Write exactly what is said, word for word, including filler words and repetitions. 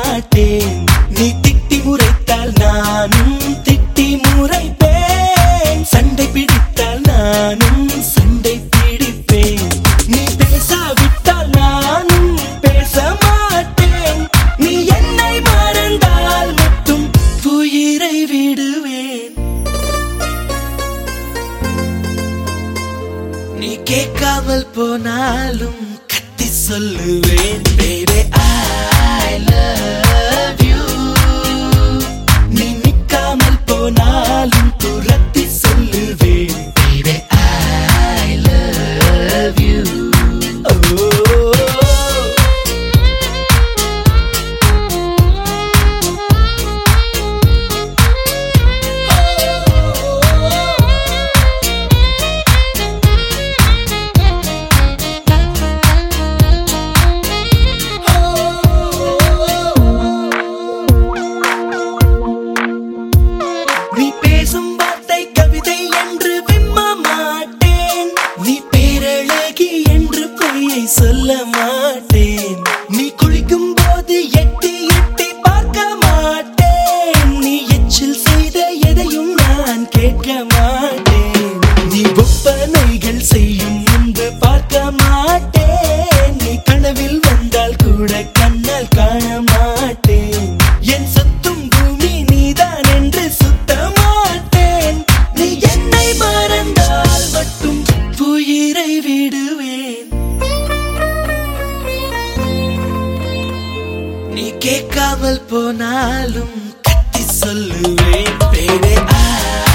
மாட்டேன். நீ திட்டி முறைத்தால் நானும் திட்டி முறைப்பேன். சண்டை பிடித்தால் நானும் சண்டை பிடிப்பேன். நீ பேசாவிட்டால் நானும் பேச மாட்டேன். நீ என்னை மறந்தால் மட்டும் உயிரை விடுவேன். நீ கேட்காமல் போனாலும் கத்தி சொல்லுவேன். Baby I love you. நீ நிக்காமல் போனாலும் துரத்தி சொல்லுவேன். Baby I love you. Oh. நீ பேசும் வார்த்தை கவிதை என்று விம்ம மாட்டேன். நீ பேரழகி என்று பொய்யை சொல்ல மாட்டேன். நீ குளிக்கும் போது எட்டி எட்டி பார்க்க மாட்டேன். நீ எச்சில் செய்த எதையும் நான் கேட்க மாட்டேன். நீ ஒப்பனைகள் செய்யும் முன்பு பார்க்க மாட்டேன். நீ கனவில் வந்தால் கூட கண்ணால் காண மாட்டேன். என் சொத்தும் பூமி நீதான் என்று சுத்த மாட்டேன். நீ என்னை மறந்தால் மட்டும் உயிரை விடுவேன். நீ கேட்காமல் போனாலும் கத்தி சொல்லுவேன். Baby I